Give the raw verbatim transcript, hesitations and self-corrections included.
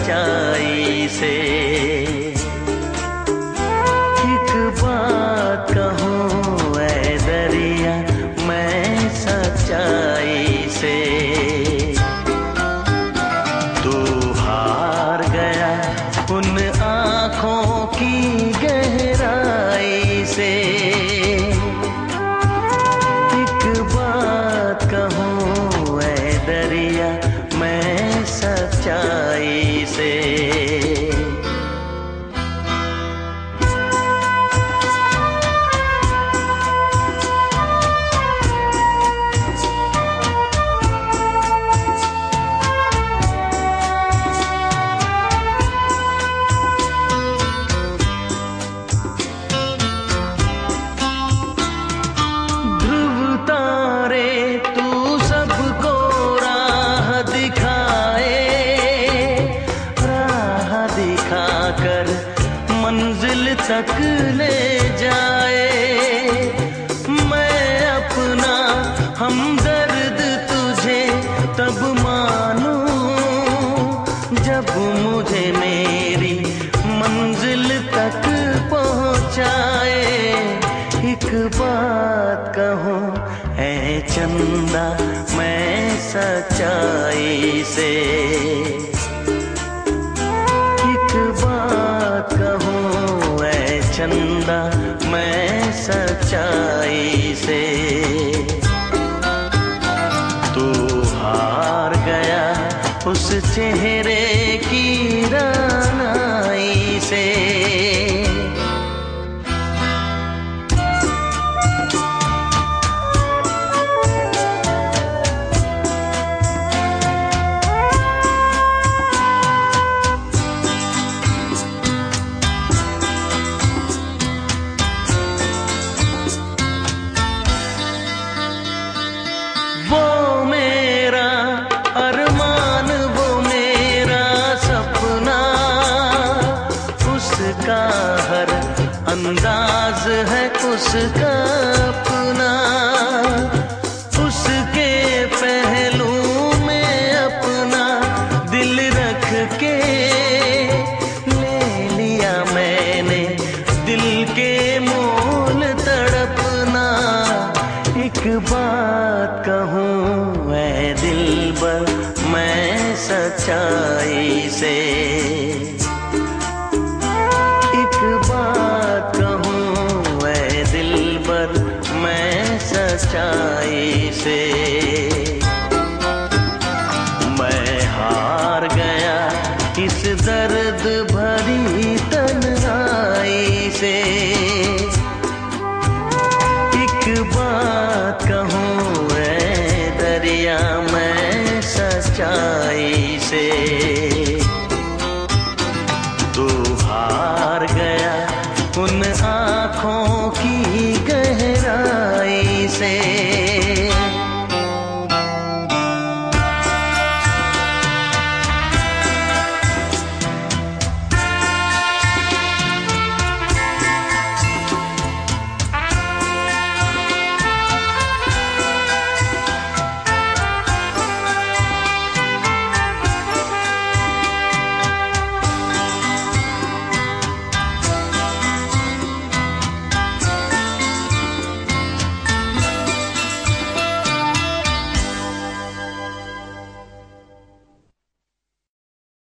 सच्चाई से। एक बात कहूँ ऐ दरिया मैं सच्चाई से, तू हार गया उन आँखों की गहराई से। एक बात कहूँ ऐ दरिया मैं सच्चाई से। मंजिल तक ले जाए मैं अपना हमदर्द तुझे तब मानूं जब मुझे मेरी मंजिल तक पहुंचाए। एक बात कहूँ ऐ चंदा मैं सच्चाई से, एक बात कहूँ ऐ चंदा मैं सच्चाई से। तू हार गया उस चेहरे की रानाई से। वो मेरा अरमान वो मेरा सपना, उसका हर अंदाज है उसका अपना। उसके पहलू में अपना दिल रख के ले लिया मैंने दिल के मोल तड़पना। एक बात कहूँ ऐ दिलबर मैं सच्चाई से, एक बात कहूँ ऐ दिलबर मैं सच्चाई से। मैं हार गया इस दर्द भरी